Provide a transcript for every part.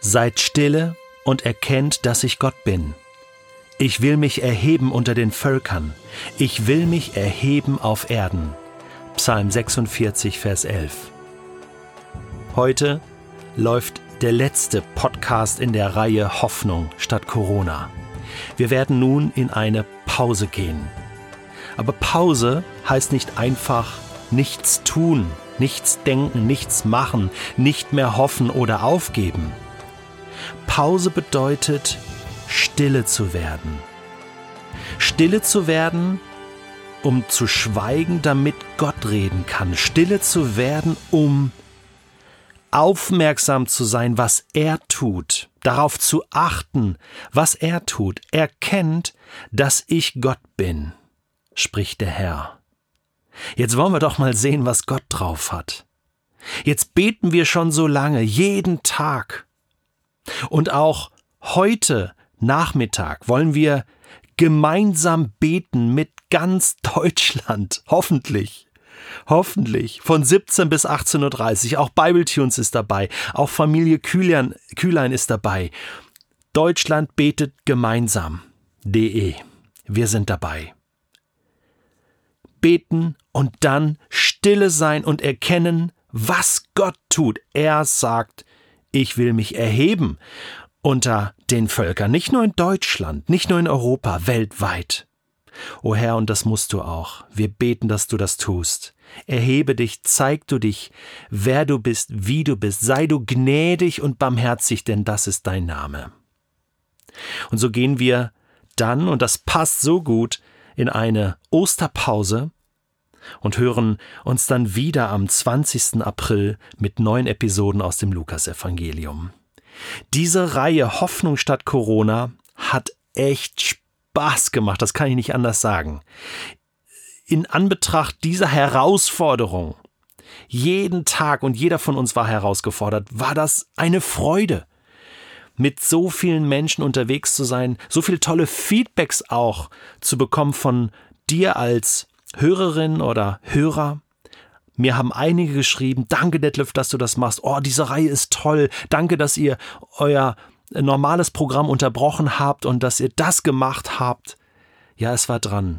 Seid stille und erkennt, dass ich Gott bin. Ich will mich erheben unter den Völkern. Ich will mich erheben auf Erden. Psalm 46, Vers 11. Heute läuft der letzte Podcast in der Reihe Hoffnung statt Corona. Wir werden nun in eine Pause gehen. Aber Pause heißt nicht einfach nichts tun, nichts denken, nichts machen, nicht mehr hoffen oder aufgeben. Pause bedeutet, stille zu werden. Stille zu werden, um zu schweigen, damit Gott reden kann. Stille zu werden, um aufmerksam zu sein, was er tut, darauf zu achten, was er tut. Er kennt, dass ich Gott bin, spricht der Herr. Jetzt wollen wir doch mal sehen, was Gott drauf hat. Jetzt beten wir schon so lange, jeden Tag. Und auch heute Nachmittag wollen wir gemeinsam beten mit ganz Deutschland, hoffentlich. Hoffentlich. Von 17 bis 18.30 Uhr. Auch Bibletunes ist dabei. Auch Familie Kühlein ist dabei. Deutschland betet gemeinsam.de. Wir sind dabei. Beten und dann stille sein und erkennen, was Gott tut. Er sagt, ich will mich erheben unter den Völkern. Nicht nur in Deutschland, nicht nur in Europa, weltweit. O Herr, und das musst du auch. Wir beten, dass du das tust. Erhebe dich, zeig du dich, wer du bist, wie du bist. Sei du gnädig und barmherzig, denn das ist dein Name. Und so gehen wir dann, und das passt so gut, in eine Osterpause und hören uns dann wieder am 20. April mit neuen Episoden aus dem Lukasevangelium. Diese Reihe Hoffnung statt Corona hat echt Spaß gemacht, das kann ich nicht anders sagen. In Anbetracht dieser Herausforderung, jeden Tag und jeder von uns war herausgefordert, war das eine Freude, mit so vielen Menschen unterwegs zu sein, so viele tolle Feedbacks auch zu bekommen von dir als Hörerin oder Hörer. Mir haben einige geschrieben, danke Detlef, dass du das machst. Oh, diese Reihe ist toll. Danke, dass ihr euer normales Programm unterbrochen habt und dass ihr das gemacht habt. Ja, es war dran,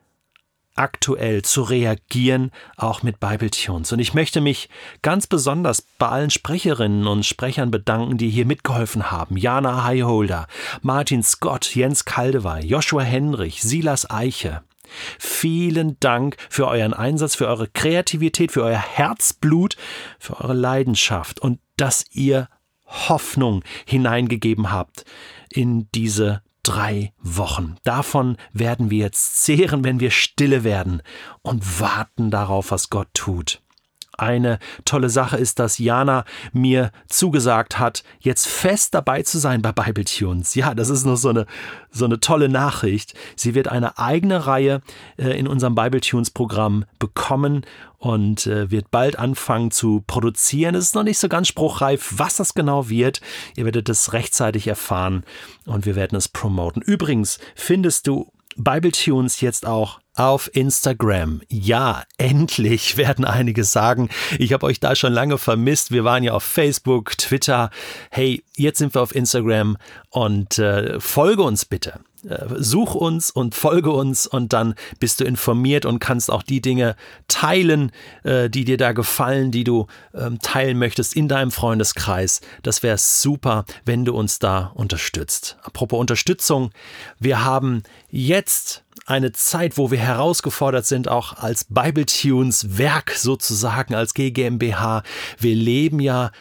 aktuell zu reagieren, auch mit Bibletunes. Und ich möchte mich ganz besonders bei allen Sprecherinnen und Sprechern bedanken, die hier mitgeholfen haben. Jana Highholder, Martin Scott, Jens Kaldewey, Joshua Henrich, Silas Eiche. Vielen Dank für euren Einsatz, für eure Kreativität, für euer Herzblut, für eure Leidenschaft und dass ihr Hoffnung hineingegeben habt in diese 3 Wochen. Davon werden wir jetzt zehren, wenn wir stille werden und warten darauf, was Gott tut. Eine tolle Sache ist, dass Jana mir zugesagt hat, jetzt fest dabei zu sein bei Bibletunes. Ja, das ist noch so eine tolle Nachricht. Sie wird eine eigene Reihe in unserem Bibletunes-Programm bekommen und wird bald anfangen zu produzieren. Es ist noch nicht so ganz spruchreif, was das genau wird. Ihr werdet es rechtzeitig erfahren und wir werden es promoten. Übrigens findest du Bibletunes jetzt auch auf Instagram. Ja, endlich, werden einige sagen. Ich habe euch da schon lange vermisst. Wir waren ja auf Facebook, Twitter. Hey, jetzt sind wir auf Instagram und folge uns bitte. Such uns und folge uns und dann bist du informiert und kannst auch die Dinge teilen, die dir da gefallen, die du teilen möchtest in deinem Freundeskreis. Das wäre super, wenn du uns da unterstützt. Apropos Unterstützung, wir haben jetzt eine Zeit, wo wir herausgefordert sind, auch als Bibletunes Werk sozusagen, als GmbH. Wir leben ja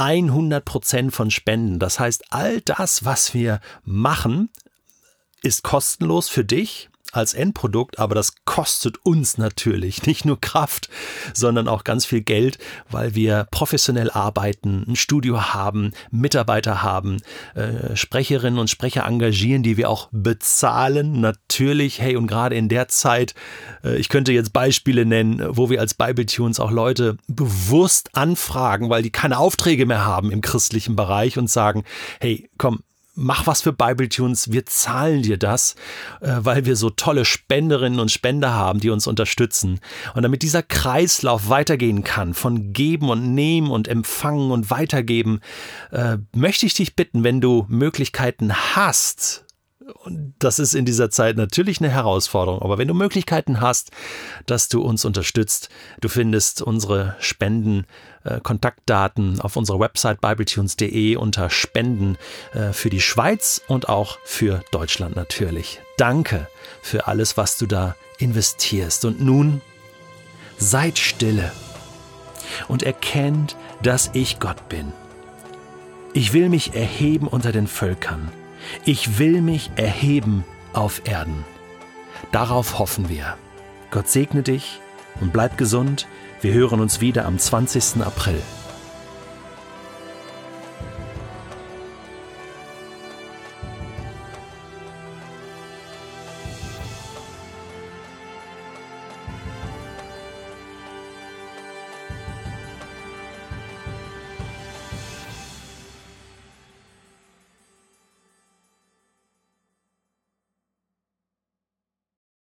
100% von Spenden. Das heißt, all das, was wir machen, ist kostenlos für dich als Endprodukt, aber das kostet uns natürlich nicht nur Kraft, sondern auch ganz viel Geld, weil wir professionell arbeiten, ein Studio haben, Mitarbeiter haben, Sprecherinnen und Sprecher engagieren, die wir auch bezahlen, natürlich. Hey, und gerade in der Zeit, ich könnte jetzt Beispiele nennen, wo wir als Bibletunes auch Leute bewusst anfragen, weil die keine Aufträge mehr haben im christlichen Bereich und sagen, hey, komm, mach was für Bibletunes, wir zahlen dir das, weil wir so tolle Spenderinnen und Spender haben, die uns unterstützen. Und damit dieser Kreislauf weitergehen kann, von Geben und Nehmen und Empfangen und Weitergeben, möchte ich dich bitten, wenn du Möglichkeiten hast, und das ist in dieser Zeit natürlich eine Herausforderung, aber wenn du Möglichkeiten hast, dass du uns unterstützt, du findest unsere Spenden-Kontaktdaten auf unserer Website bibletunes.de unter Spenden für die Schweiz und auch für Deutschland natürlich. Danke für alles, was du da investierst. Und nun seid stille und erkennt, dass ich Gott bin. Ich will mich erheben unter den Völkern. Ich will mich erheben auf Erden. Darauf hoffen wir. Gott segne dich und bleib gesund. Wir hören uns wieder am 20. April.